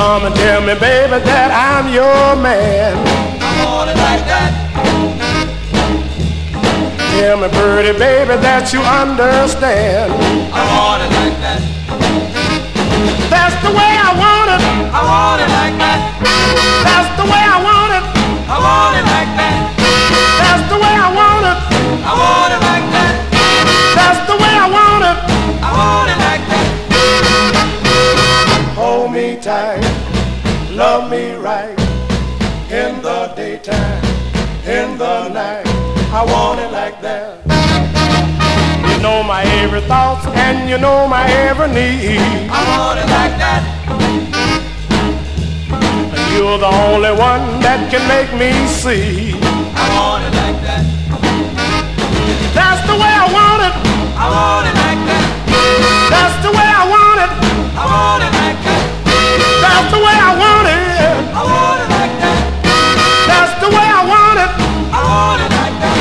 come and tell me, baby, that I'm your man. I want it like that. Tell me, pretty baby, that you understand. I want it like that. That's the way I want it. I want it like that. That's the way I want it. I want it like that. That's the way I want it. I want it like that. That's the way I want it. I want it like that. Hold me tight, love me right, in the daytime, in the night. I want it like that. You know my every thought and you know my every need. I want it like that. You're the only one that can make me see. I want it like that. That's the way I want it. I want it like that. That's the way I want it. I want it like that. That's the way I want it. I want it like that. That's the way I want it. I want it like that.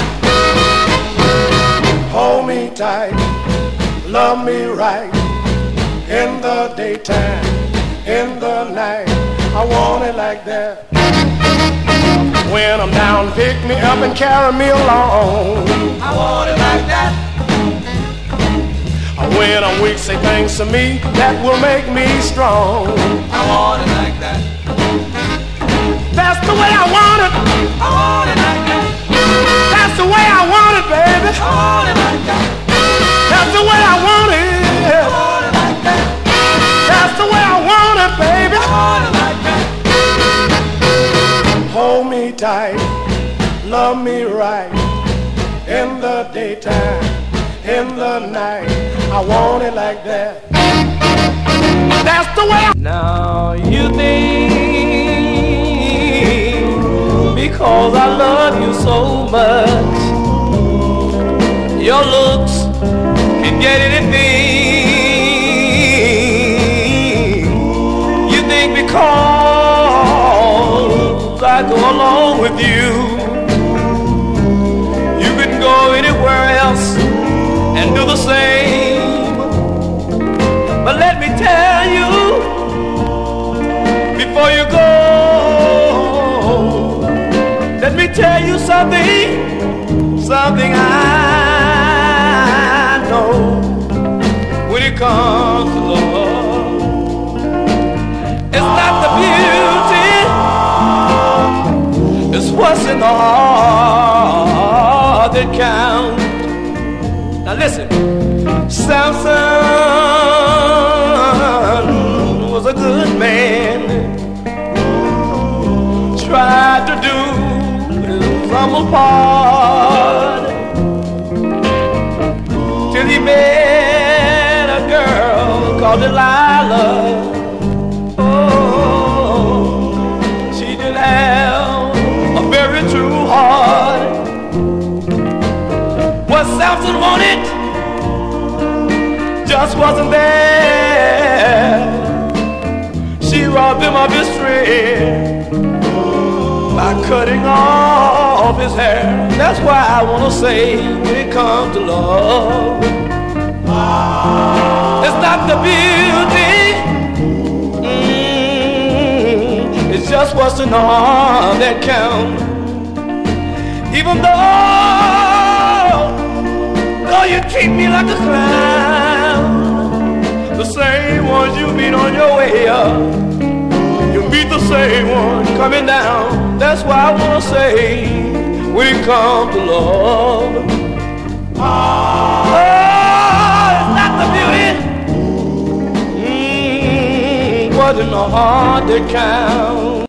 Hold me tight, love me right, in the daytime, in the night. I want it like that. When I'm down, pick me up and carry me along. I want it like that. When I'm weak, say things to me that will make me strong. I want it like that. That's the way I want it. I want it like that. That's the way I want it, baby. I want it like that. That's the way I want it. I want it like that. That's the way I want it, baby. I want it like that. Hold me tight, love me right, in the daytime, in the night. I want it like that. That's the way. Now you think because I love you so much, your looks can get anything. You think because I go along with you, you can go anywhere else and do the same. But let me tell you, before you go, let me tell you something I know. When it comes to love, it's not the beauty, it's what's in the heart that counts. Now listen, Samson was a good man, tried to do his humble part, till he met a girl called Delilah. Oh, she did have a very true heart. What Samson wanted just wasn't there. She robbed him of his strength by cutting off his hair. That's why I want to say, when it comes to love, it's not the beauty, it's just what's in the heart that counts. Even though you treat me like a clown, the same ones you meet on your way up, you meet the same one coming down. That's why I wanna say, when it comes to love, oh, it's not the beauty, what's in the heart that counts.